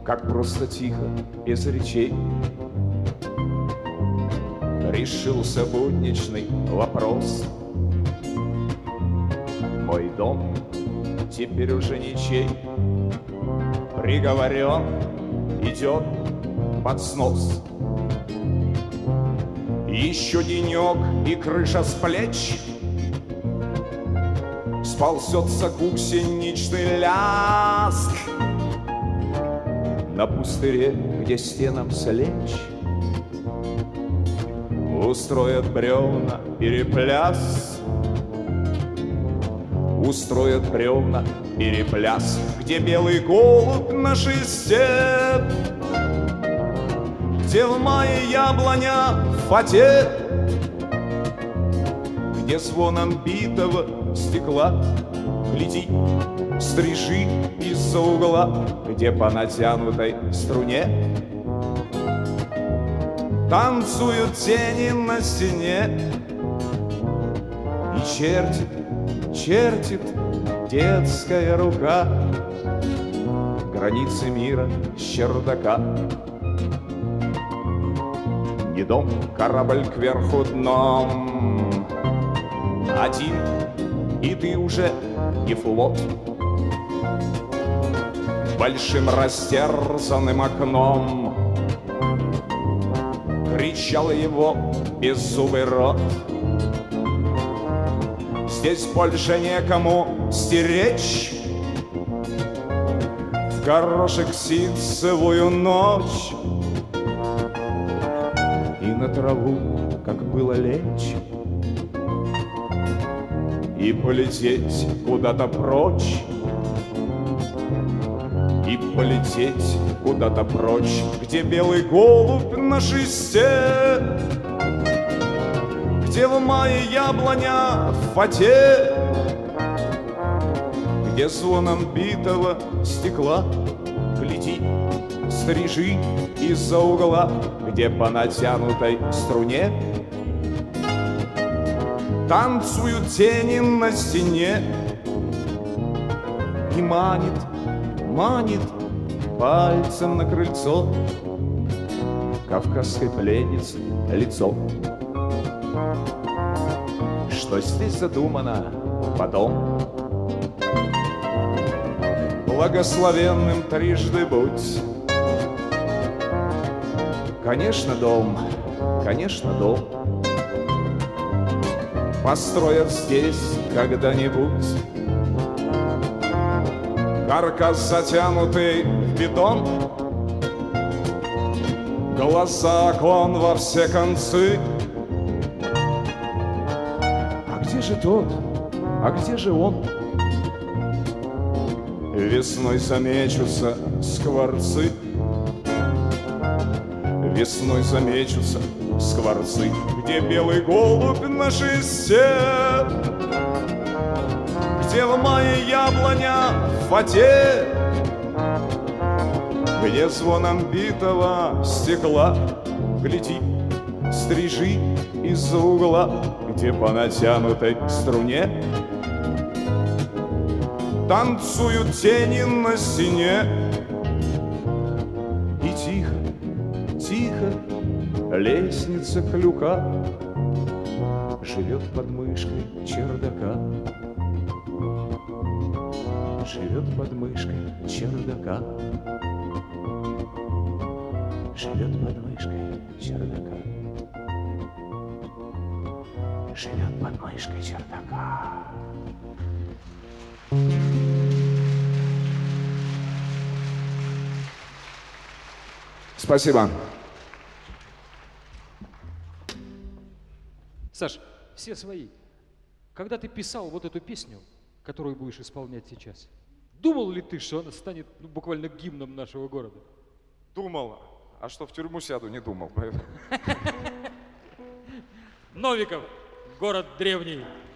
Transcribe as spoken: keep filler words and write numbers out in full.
как просто тихо, без речей, решился будничный вопрос. Мой дом теперь уже ничей, приговорен, идет под снос. Еще денек, и крыша с плеч сползется гусеничный ляск. На пустыре, где стенам слечь, устроят бревна перепляс. Устроят бревна перепляс, где белый голубь на шесте, где в мае яблоня в фате, где звоном битого стекла глядит стрижи из-за угла, где по натянутой струне танцуют тени на стене. И чертит, чертит детская рука границы мира с чердака. Не дом, корабль кверху дном, один, и ты уже не флот. Большим растерзанным окном кричал его беззубый рот. Здесь больше некому стеречь в горошек ситцевую ночь, и на траву, как было лечь, и полететь куда-то прочь, и полететь куда-то прочь, где белый голубь на шесте, где в мае яблоня в фате, где звоном битого стекла глядит стрижи из-за угла, где по натянутой струне танцуют тени на стене. И манит, манит пальцем на крыльцо кавказской пленницы лицо. Что здесь задумано потом, благословенным трижды будь. Конечно, дом, конечно, дом построят здесь когда-нибудь. Каркас, затянутый в бетон, глаза окон во все концы. А где же тот? А где же он? Весной замечутся скворцы, весной замечутся скворцы, где белый голубь на шесте, где в мае яблоня в фате, где звоном битого стекла глядит стрижи из-за угла, где по натянутой струне танцуют тени на стене. И тихо, тихо лестница клюка живет под мышкой чердака, живет под мышкой чердака, живет под мышкой чердака, живет под мышкой чердака. Спасибо. Саш, все свои. Когда ты писал вот эту песню, которую будешь исполнять сейчас, думал ли ты, что она станет ну, буквально гимном нашего города? Думал. А что в тюрьму сяду, не думал. Новиков, город древний.